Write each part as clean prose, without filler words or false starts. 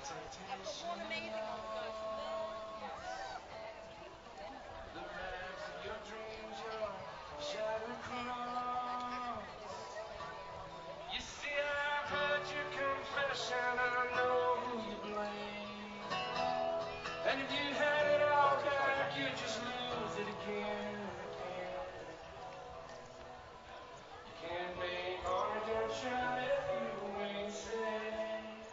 Temptation the rags of your dreams, your shattered cross. You see, I've heard your confession, I know who you blame. And if you had it all back, you'd just lose it again and again. You can't make all redemption if you ain't saved.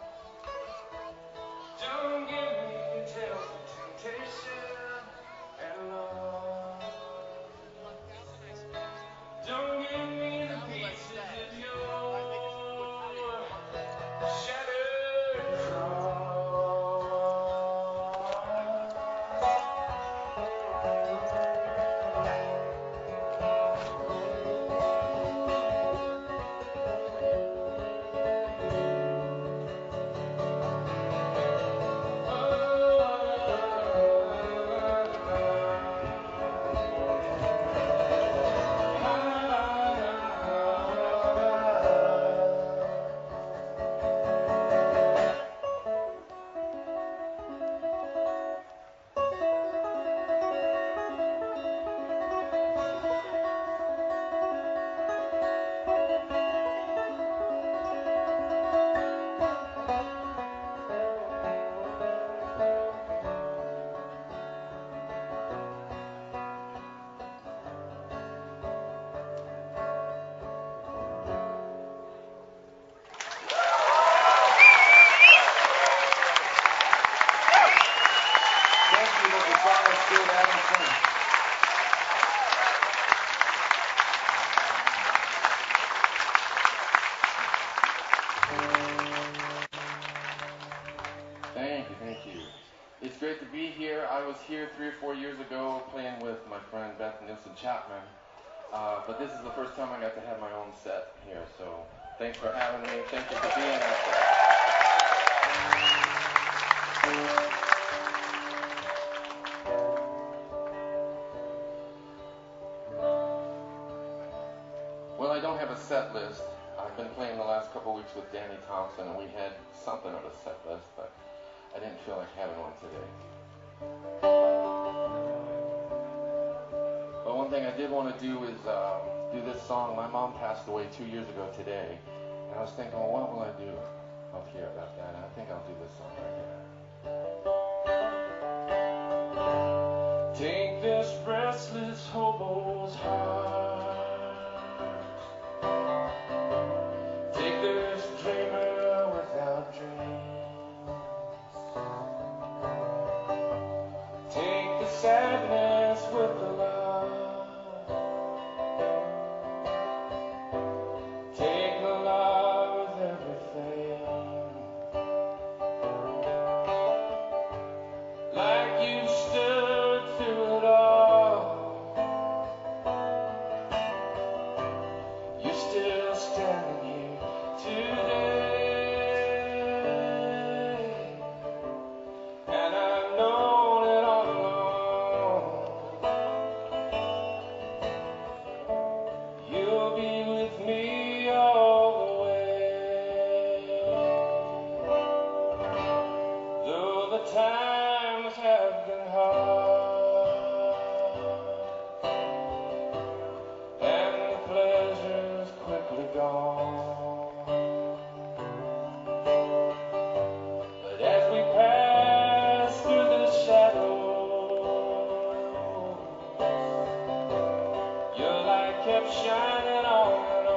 Don't give me tales of temptation and love. Don't give me the pieces of your shattered cross. Thank you, Mr. Thomas Stewart Adamson. Thank you. It's great to be here. I was here 3 or 4 years ago playing with my friend Beth Nilsson Chapman, but this is the first time I got to have my own set here, so thanks for having me. Thank you for being out there. Well, I don't have a set list. I've been playing the last couple weeks with Danny Thompson, and we had something of a set list, but I didn't feel like having one today. But one thing I did want to do is do this song. My mom passed away 2 years ago today, and I was thinking, well, what will I do up here about that? And I think I'll do this song right here. Take this restless hobo's heart. Take this dreamer without dreams. Take the sadness with the love. Take the love with everything. Like you stood through it all. You're still standing here today. And I've known it all along. You'll be with me all the way. Though the times have been hard and the pleasure's quickly gone. But as we pass through the shadows, your light kept shining on and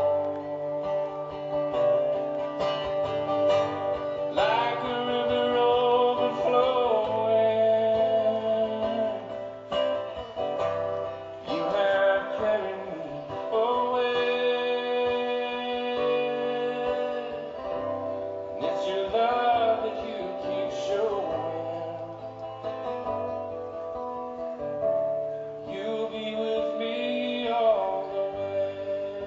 on, like a river overflowing. You have carried me away, and it's your love that you keep showing. You'll be with me all the way.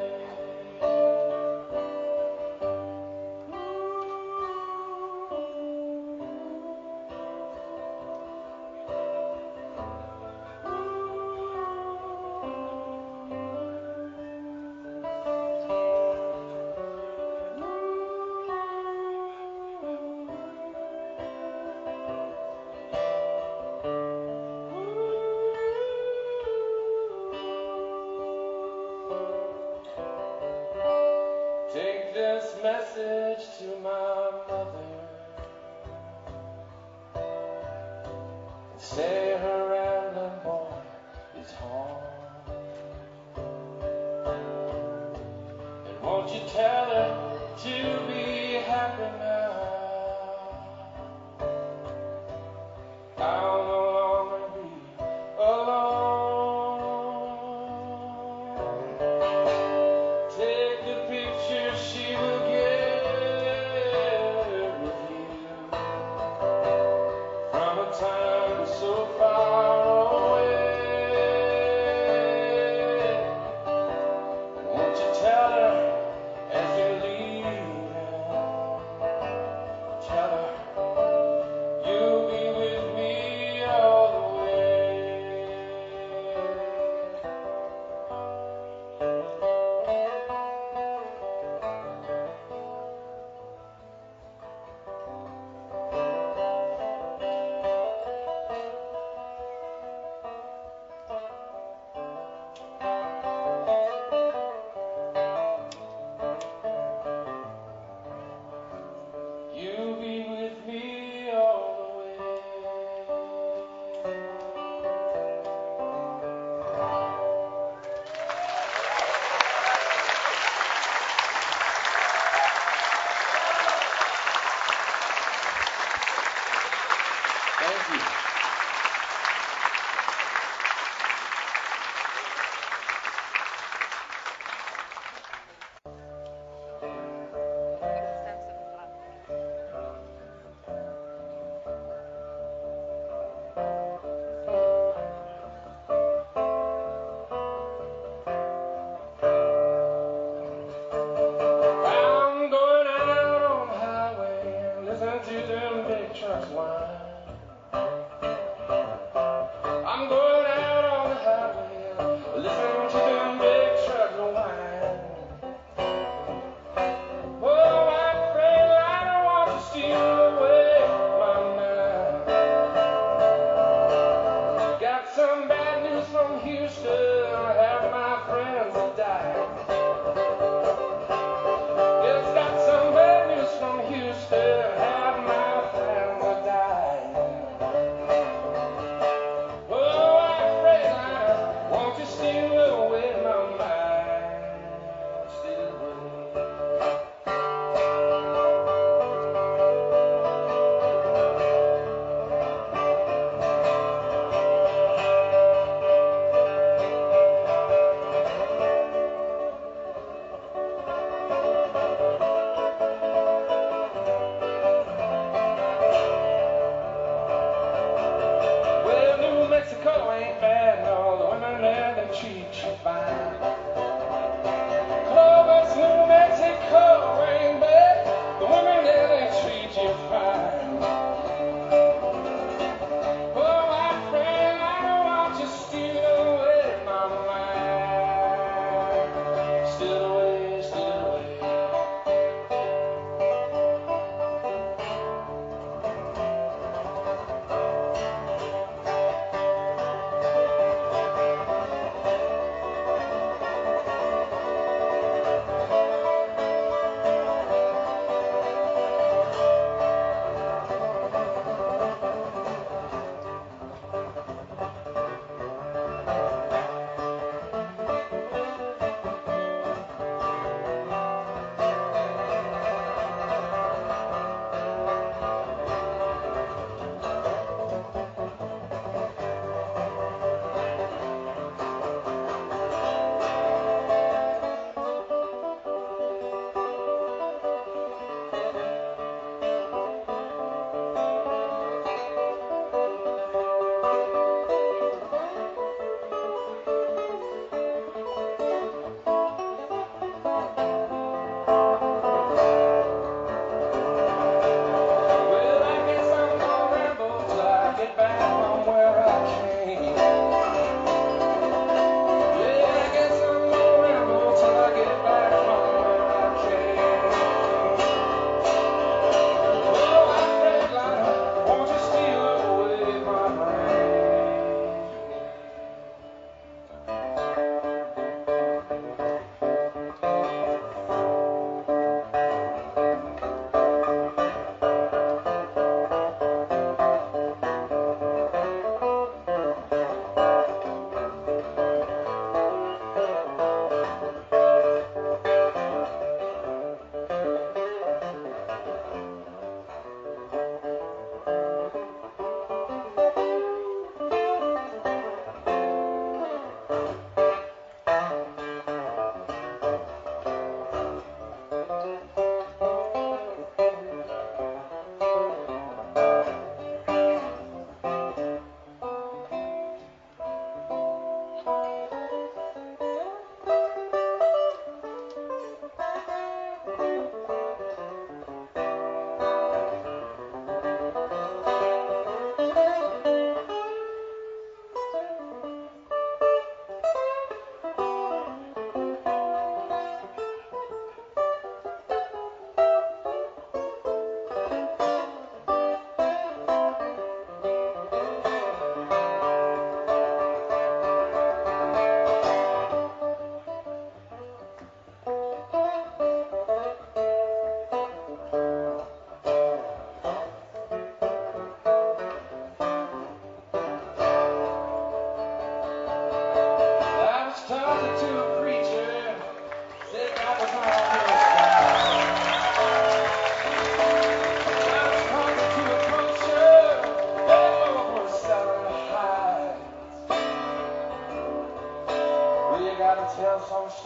message to my mother and say her rambling boy is home. And won't you tell her to be happy now? I'll no longer be alone. Take the picture she will get with you from a time so far away. Won't you tell her as you're leaving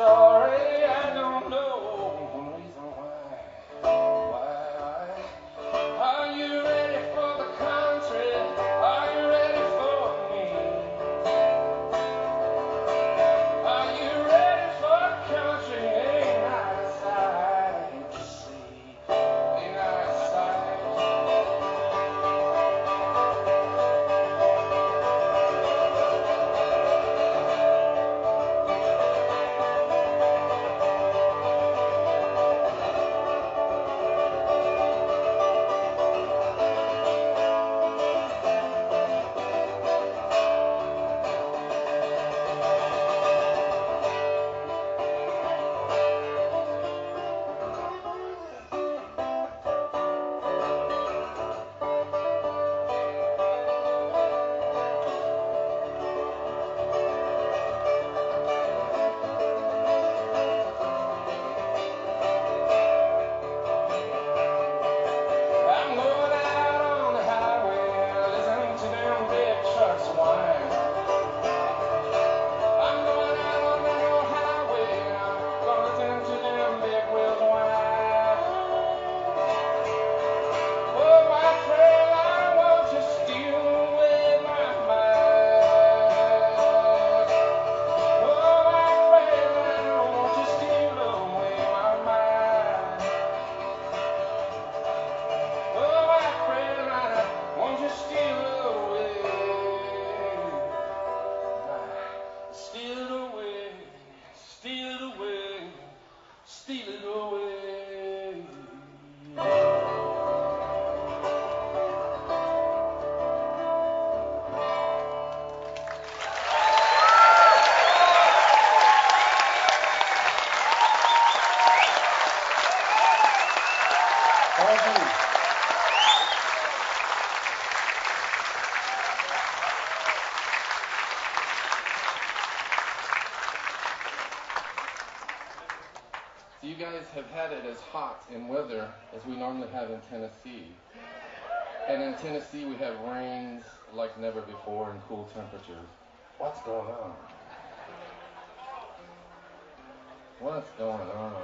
sorry, I don't know the reason why. Are you ready for the country? Are you ready for me? Are you ready for a country? Ain't I a sight to see? Ain't I a sight? I'm going out on the highway, listening to them big trucks whine. I'm going out on that old highway, I'm gonna listen to them big wheels whine. Oh, my friend, I want you to steal away my mind. Oh, my friend, I want you to steal away my mind. Oh, my friend, I want you to steal away. Steal it away, steal it away, steal it away. Thank you. So you guys have had it as hot in weather as we normally have in Tennessee. And in Tennessee we have rains like never before and cool temperatures. What's going on? What's going on?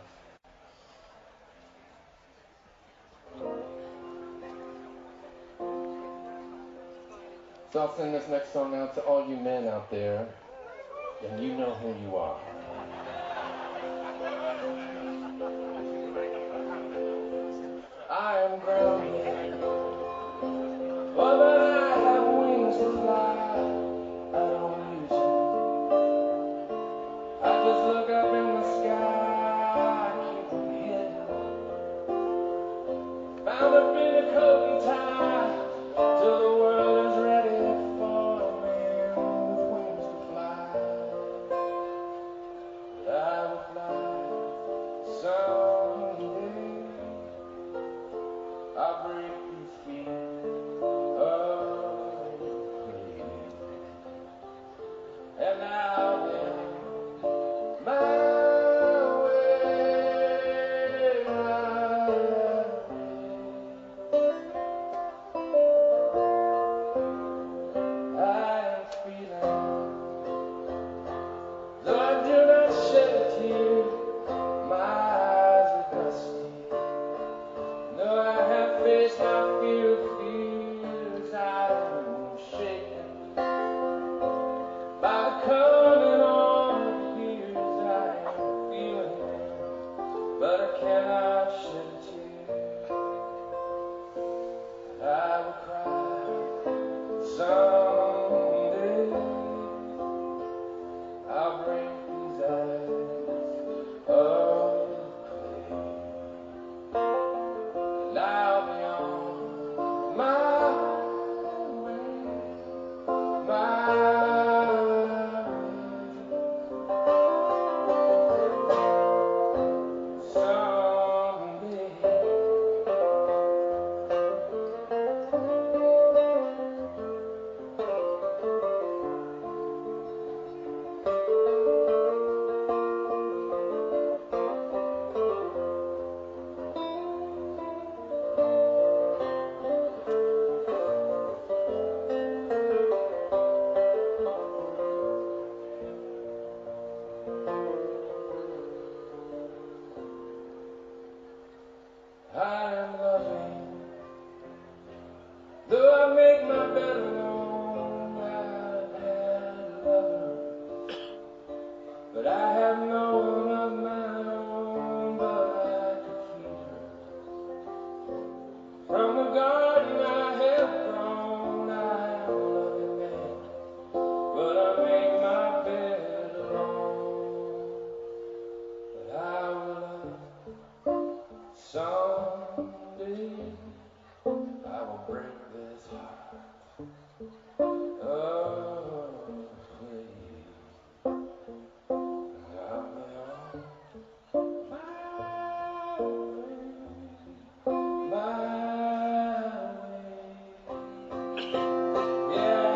So I'll send this next song out to all you men out there, and you know who you are. I am grounded, oh, but I have wings to fly. I don't use them. I just look up in the sky, keep them hidden. Found a bit of coat and tie, till the world is ready for a man with wings to fly. have no one of my own, but I could feed her. From the garden I have grown, I am a loving man, but I make my bed alone. But I will love someday. I will break this heart. Oh, please. I'll be on my way, my way. Yeah,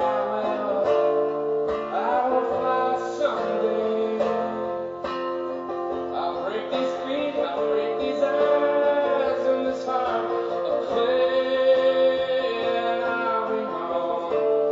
I will fly someday. I'll break these feet, I'll break these eyes and this heart of clay, and I'll be home.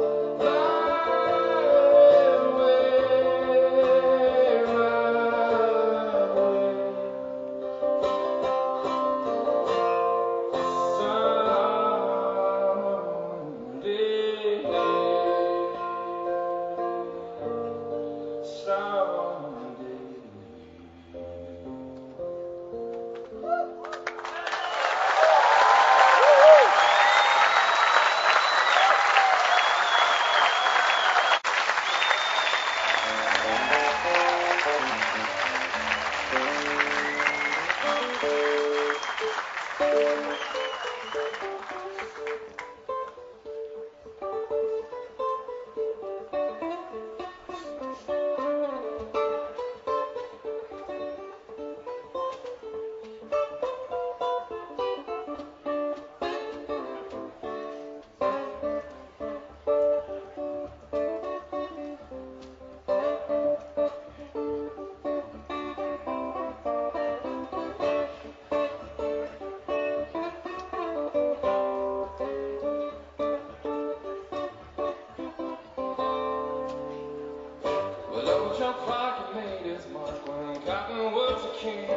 Well, old Joe Clark had made his mark when cotton was a king.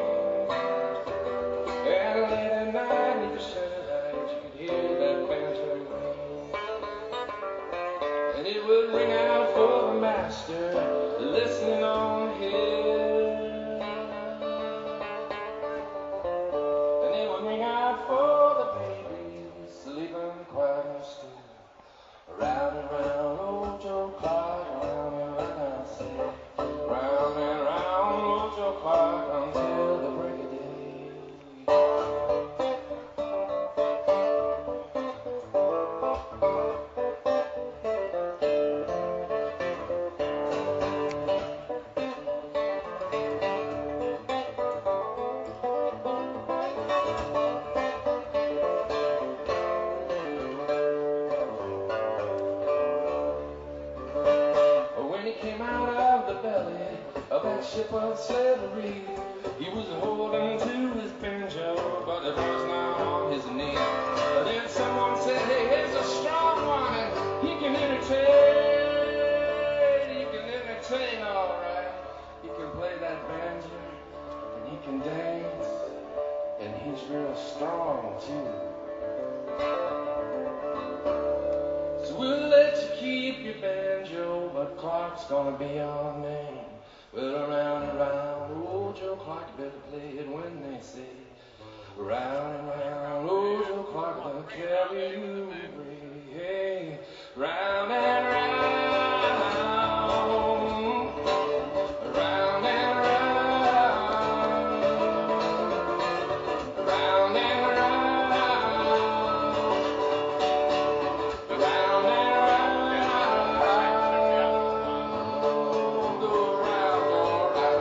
And late at night, neath the shelter lights, you could hear that banjo ring. And it would ring out for the master, listening on the hill. And it would ring out for the babies, sleeping quiet and still. Round and round, old Joe Clark, round and round, say, round and round, old Joe Clark, until the break of day. When he came out of the belly of that ship of slavery, he was holding to his banjo, but it was not on his knee. Then someone said, hey, here's a strong one, and he can entertain all right. He can play that banjo, and he can dance, and he's real strong too. So we'll let you keep your banjo, but Clark's gonna be your name. Well, around and round, old Joe Clark, you better play it when they say, round and round, old Joe Clark, they'll carry you away. Hey, round and round, round and round, round and round, round and round, go round, go round.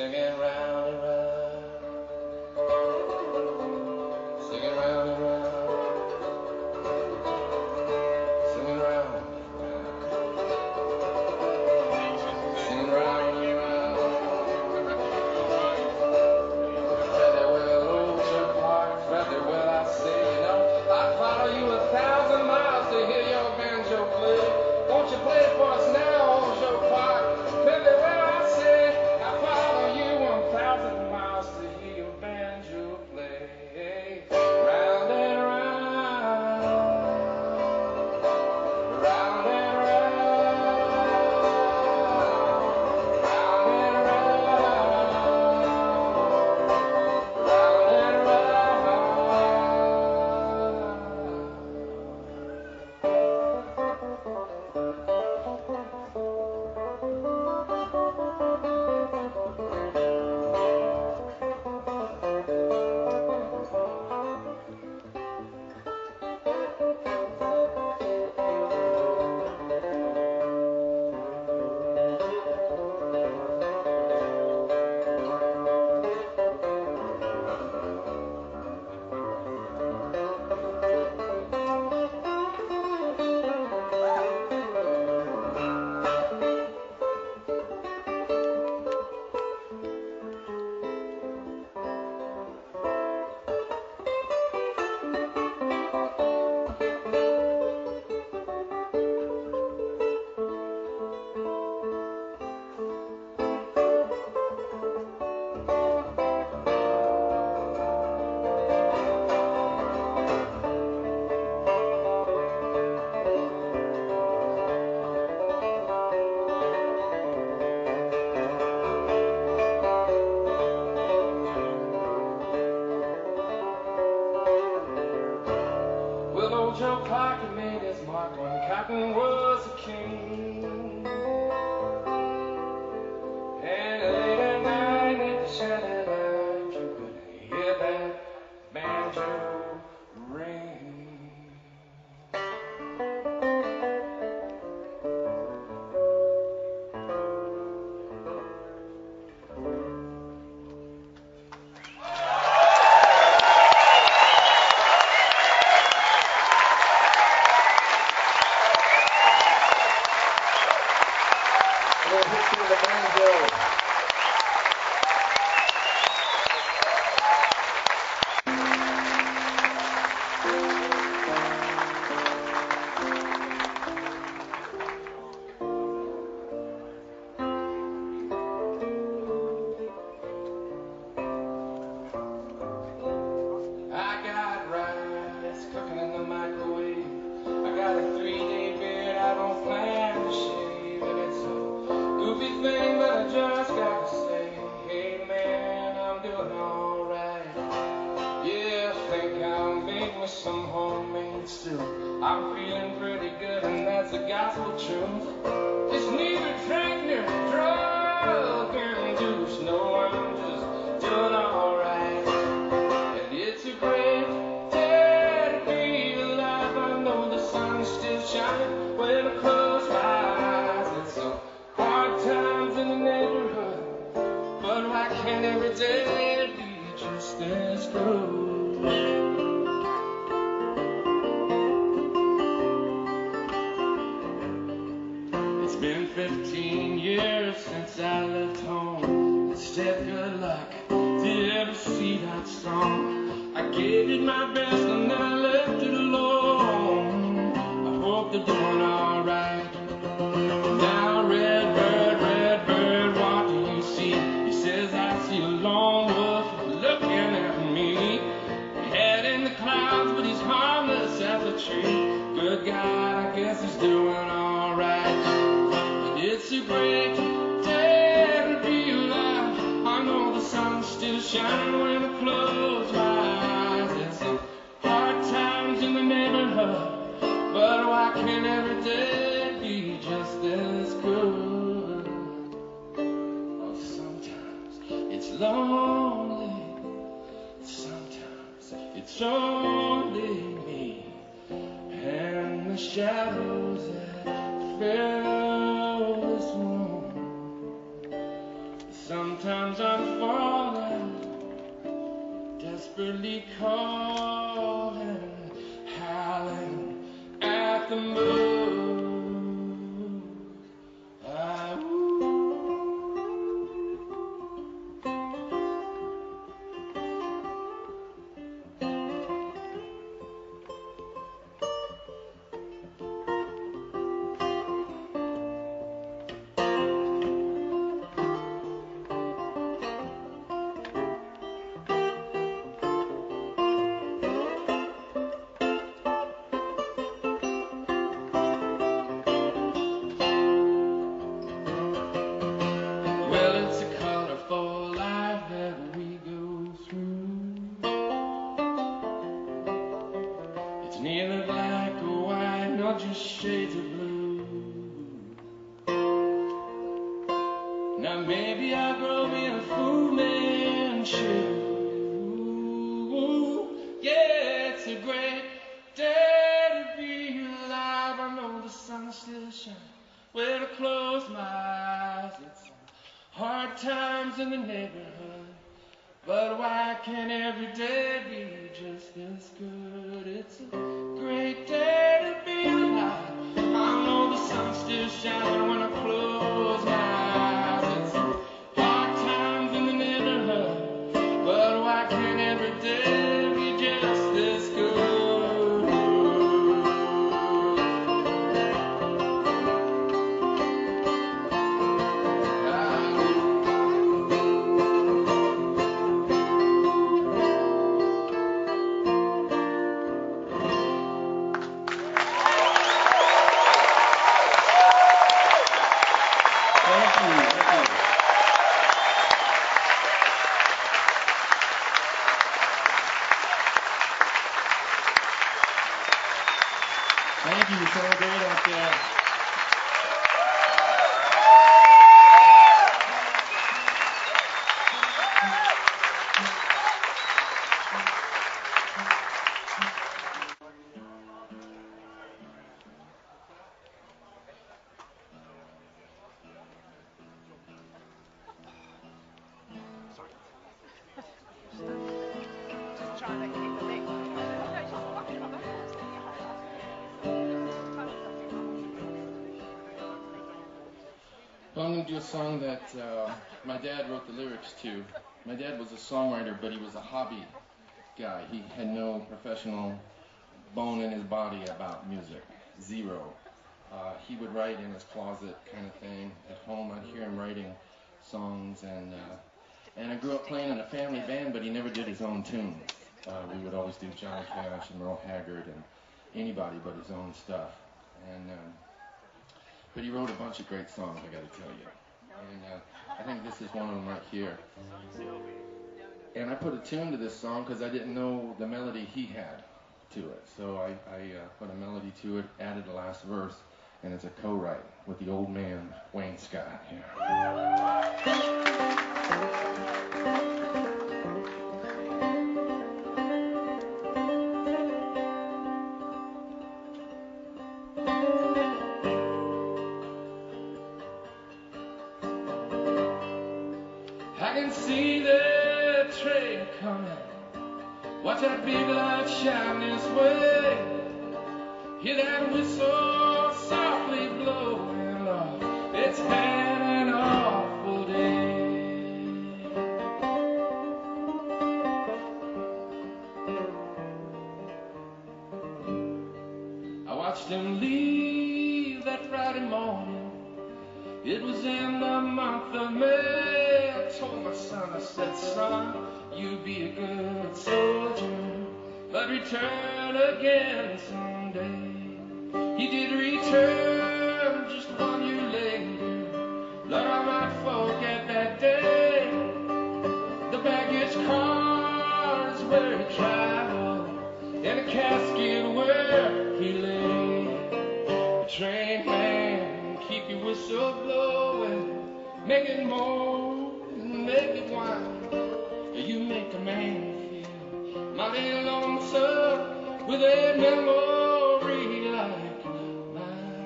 singing round and round, singing round and round, singing round and round, singing round and round. Rather well, old Joe Clark, rather well, I say, you know, I'd follow you 1,000 miles to hear your banjo play. Won't you play it for us now, old Joe Clark? Rather well, I say, I follow you 1,000 miles to hear your banjo play. Round and round, round and round, round and round, round and well, old Joe Clark had made his mark when Cotton was a king. And late at night at the shining light, you could hear that banjo ring. A little history of the banjo. I got rice cooking in the microwave. I got a 3-day beard I don't plan to shave, and it's a goofy thing, but I just gotta say, hey man, I'm doing alright. Yeah, I think I'll make me some homemade stew. I'm feeling pretty good, and that's the gospel truth. It's neither drink nor drug and juice. No, I'm just doing alright. And it's a great day to be alive. I know the sun's still shining when I close my eyes. It's so hard times in the neighborhood, but why can't every day be just as good? It's been 15 years since I left home. It said good luck to every sweetheart song. I gave it my best and then I left it alone. I hope they're doing alright. Now red bird, what do you see? He says I see a lone wolf looking at me. Head in the clouds, but he's harmless as a tree. Good God, I guess he's doing alright. It's a great day to be alive. I know the sun's still shining when I close my eyes. It's some hard times in the neighborhood, but why can't every day be just as good? Oh, sometimes it's lonely, sometimes it's only me and the shadows that fill this room. Sometimes Sometimes I'm falling, desperately calling, howling at the moon. Well, it's a colorful life that we go through. It's neither black or white, not just shades of blue. Now maybe I grow in a Fu Manchu. Yeah, it's a great day to be alive. I know the sun still shines when I close my eyes. It's hard times in the neighborhood, but why can't every day be just as good? It's a great day to be alive. I know the sun still shines when I close my eyes. It's hard times in the neighborhood, but why can't every day be just as good? Thank you, so great out there. Well, I'm going to do a song that my dad wrote the lyrics to. My dad was a songwriter, but he was a hobby guy. He had no professional bone in his body about music. Zero. He would write in his closet kind of thing. At home, I'd hear him writing songs, and I grew up playing in a family band, but he never did his own tunes. We would always do Johnny Cash and Merle Haggard and anybody but his own stuff. But he wrote a bunch of great songs, I got to tell you. And I think this is one of them right here. And I put a tune to this song because I didn't know the melody he had to it. So I put a melody to it, added the last verse, and it's a co-write with the old man, Wayne Scott. Here. I can see the train coming. Watch that big light shine this way. Hear that whistle softly blowing off. It's been an awful day. I watched him leave that Friday morning. It was in the month of May. I told my son, I said, son, you be a good soldier, but return again someday. He did return just 1 year later. Lord, I might forget that day. The baggage car is where he traveled, and the casket where he lay. The train man, keep your whistle blowing, make it moan, make it whine. You make a man feel mighty lonesome with a memory like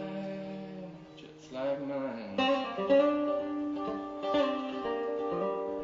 mine, just like mine.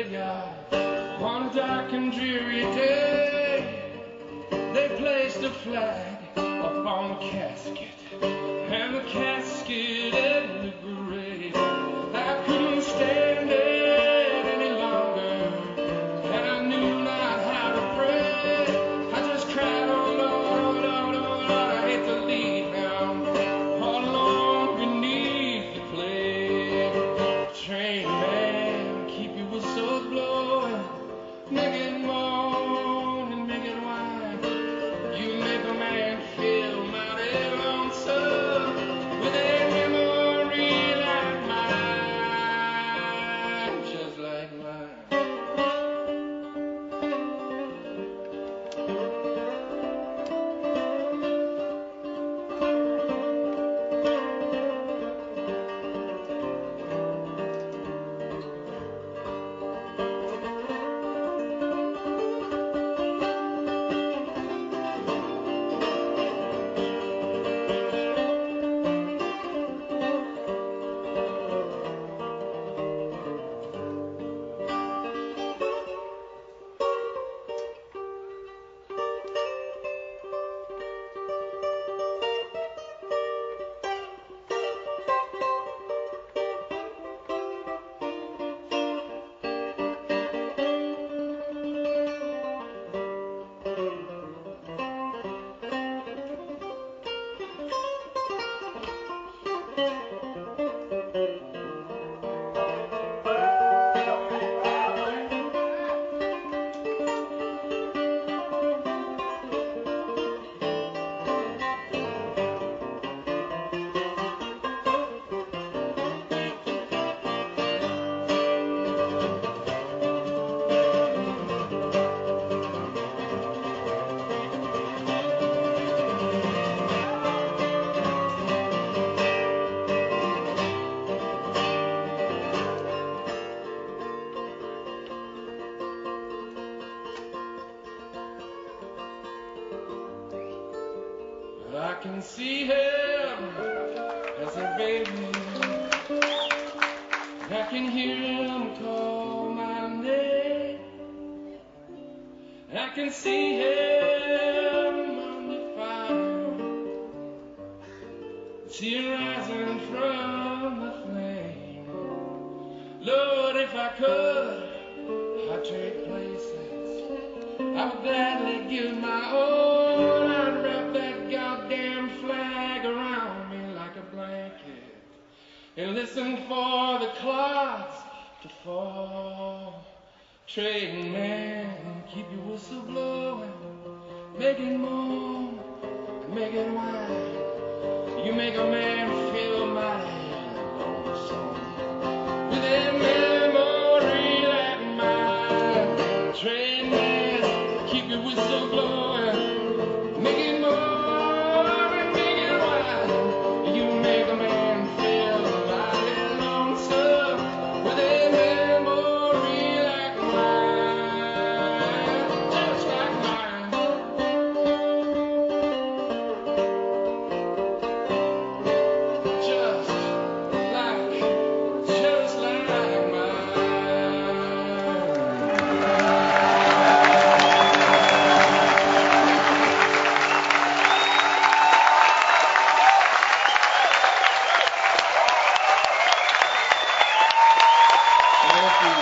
graveyard on a dark and dreary day. They placed a flag upon the casket, and the casket in the grave. I couldn't stand it any longer, and I knew not how to pray. I just cried, oh Lord, oh Lord, oh Lord, I hate to leave now, all alone beneath the plague. Train man, keep your whistle blowing, make it moan and make it whine. You make a man feel mighty lonesome with a memory like mine, just like mine. I can see him as a baby, I can hear him call my name. I can see him on the fire, see him rising from the flame. Lord, if I could, I'd trade places, I would gladly give my all. I'd wrap that goddamn flag around me like a blanket and listen for the clouds to fall. Trading man, keep your whistle blowing, make it moan, make it whine. You make a man feel mighty lonesome with a memory like mine. Trading man, keep your whistle blowing, make it moan and make it whine. You make a man feel mighty lonesome with a memory like mine, just like mine. Just like mine. Thank you.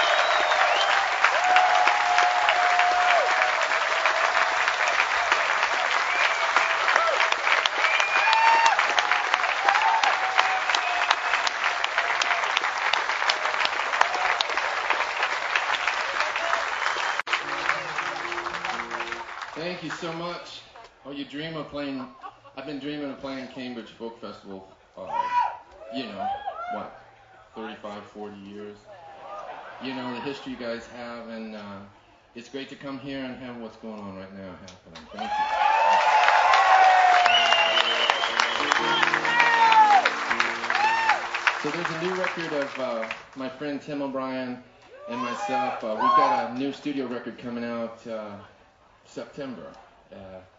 Thank you so much. Oh, you dream of playing, I've been dreaming of playing Cambridge Folk Festival, you know, what, 35, 40 years. You know, the history you guys have, and it's great to come here and have what's going on right now happening. Thank you. So there's a new record of my friend Tim O'Brien and myself. We've got a new studio record coming out September.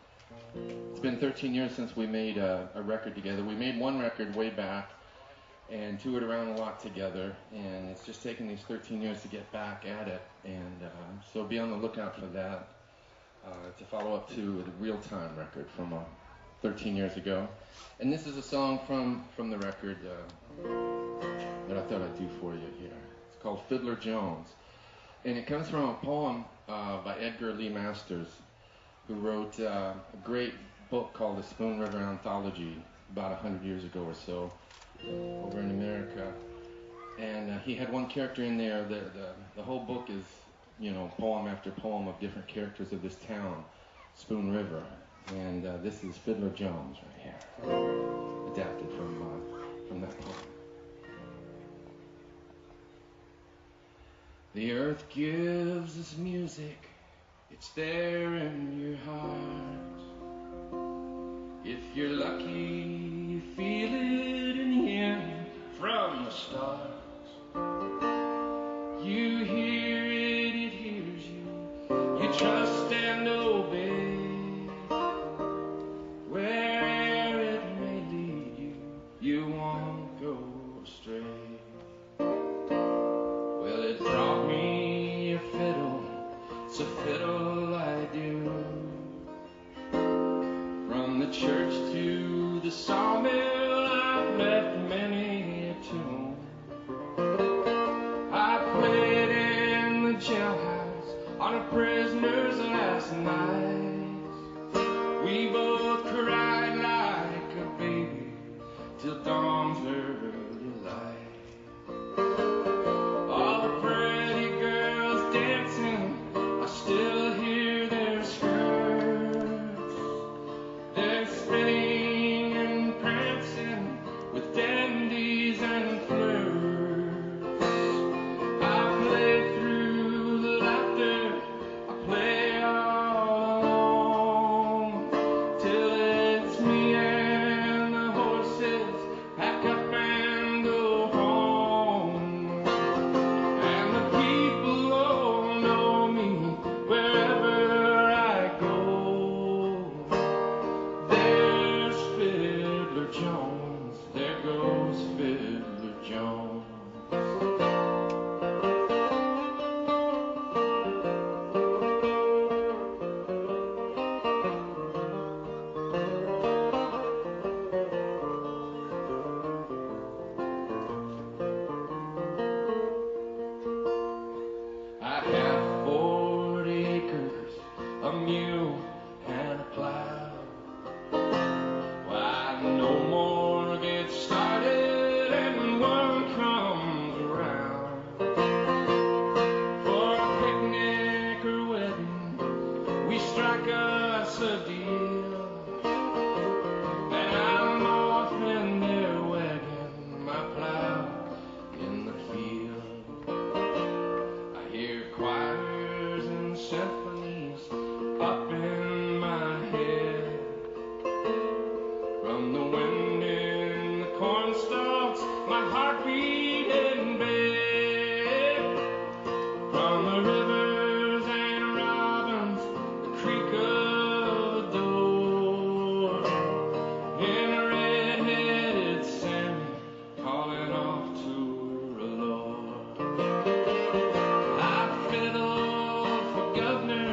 It's been 13 years since we made a record together. We made one record way back, and toured around a lot together, and it's just taken these 13 years to get back at it, and so be on the lookout for that. It's a follow-up to the Real Time record from 13 years ago, and this is a song from the record that I thought I'd do for you here. It's called Fiddler Jones, and it comes from a poem by Edgar Lee Masters, who wrote a great book called The Spoon River Anthology about 100 years ago or so over in America. And he had one character in there. The whole book is, you know, poem after poem of different characters of this town, Spoon River. And this is Fiddler Jones right here, adapted from that poem. The earth gives us music, it's there in your heart. If you're lucky, you feel it in here from the start. You hear it, it hears you. You trust and obey. Where it may lead you, you won't go astray. Well, it brought me a fiddle, so fiddle I do. From the church to the sawmill, I've left many a tune. I played in the jailhouse on a prisoner's last night. We both cried like a baby till dawn's early light. All the pretty girls dancing, I still hear their skirts. They're spinning and prancing with dandies and flirts. I play through the laughter, I play all alone, till it's me and the horses pack up and go home. And the people all know me wherever I go. There's Fiddler Jones, there goes Fiddler Jones. I have 40 acres, a mule and a plow. Why, no more gets started and one comes around. For a picnic or wedding, we strike us a deal. And I'm off in their wagon, my plow in the field. I hear choirs and symphonies up in my head. From the wind in the cornstalks, my heart beat in bed. From the rivers and robins, the creak of the door, and a red-headed Sammy calling off to her lord. I fiddled for governor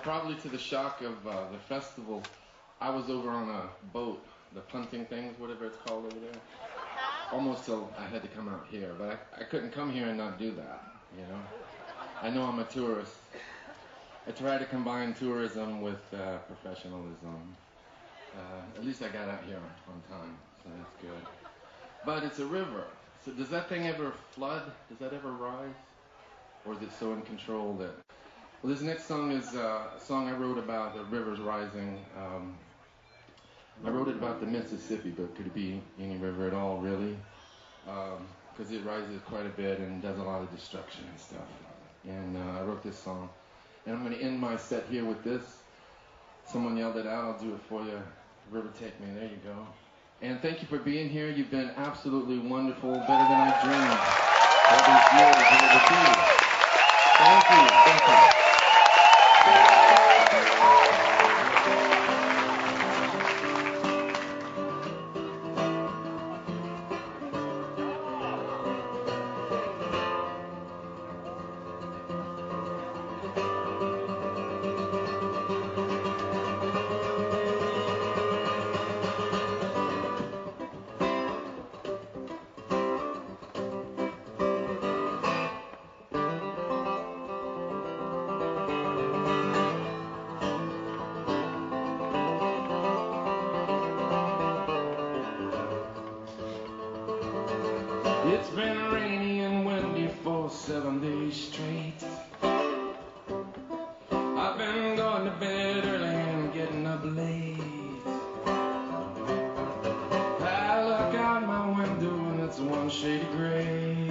probably to the shock of the festival, I was over on a boat, the punting things, whatever it's called over there. Almost till I had to come out here, but I couldn't come here and not do that, you know. I know I'm a tourist. I try to combine tourism with professionalism. At least I got out here on time, so that's good. But it's a river. So does that thing ever flood? Does that ever rise? Or is it so in control that... Well, this next song is a song I wrote about the rivers rising. I wrote it about the Mississippi, but could it be any river at all, really? Because it rises quite a bit and does a lot of destruction and stuff. And I wrote this song. And I'm going to end my set here with this. Someone yelled it out. I'll do it for you. River Take Me. There you go. And thank you for being here. You've been absolutely wonderful, better than I dreamed. All these years here with you. Thank you. Thank you. It's been rainy and windy for 7 days straight. I've been going to bed early and getting up late. I look out my window and it's one shade of gray.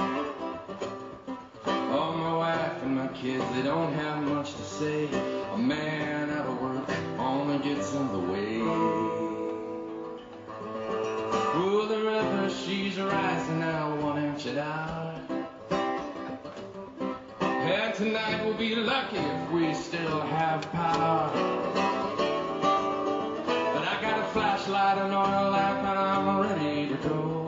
Oh, my wife and my kids, they don't have much to say. A man out of work only gets in the way. Oh, the river, she's rising now 1 inch an hour. And tonight we'll be lucky if we still have power. But I got a flashlight and oil lamp and I'm ready to go.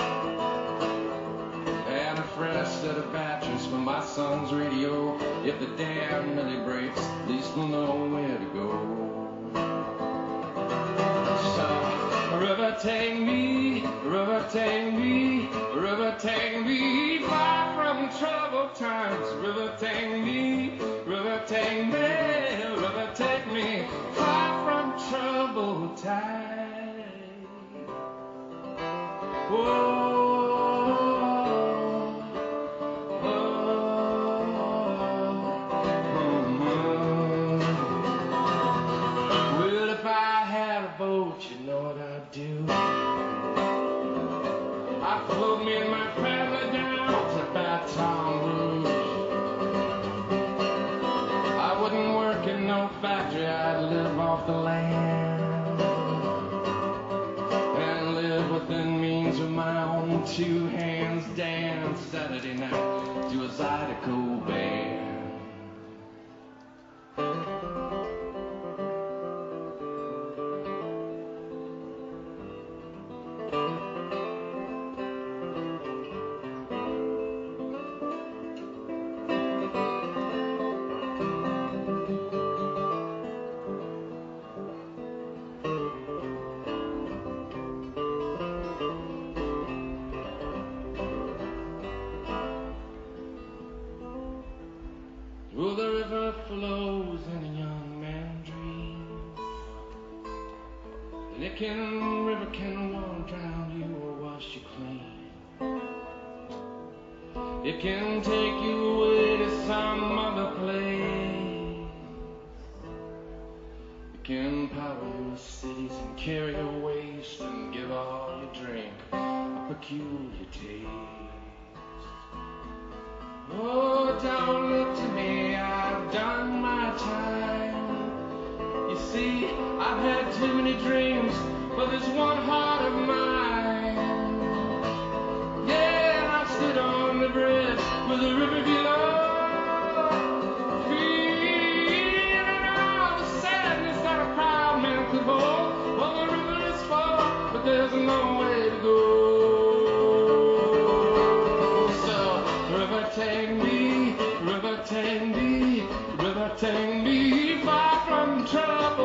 And a fresh set of batteries for my son's radio. If the dam really breaks, at least we'll know where to go. River take me, river take me, river take me far from troubled times. River take me, river take me, river take me far from troubled times. Whoa. Float me and my family down to Baton Rouge. I wouldn't work in no factory, I'd live off the land and live within means with my own 2 hands. Dance Saturday night to a Zydeco band. Well, the river flows in a young man's dreams. And river can drown you or wash you clean. It can take you away to some other place. It can power your cities and carry your waste and give all you drink a peculiar taste. Oh, don't look to me, I've done my time. You see, I've had too many dreams for this one heart of mine. Yeah, and I stood on the bridge with the river below, feeling all the sadness that a proud man could hold. Well, the river is full, but there's no way to go. Take me, river take me, river take me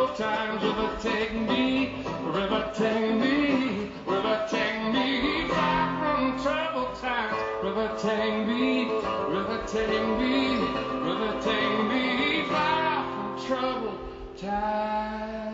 troubled times. River, take me, river, take me, river, take me far from troubled times. River, take me, river, take me, river, take me far from troubled times.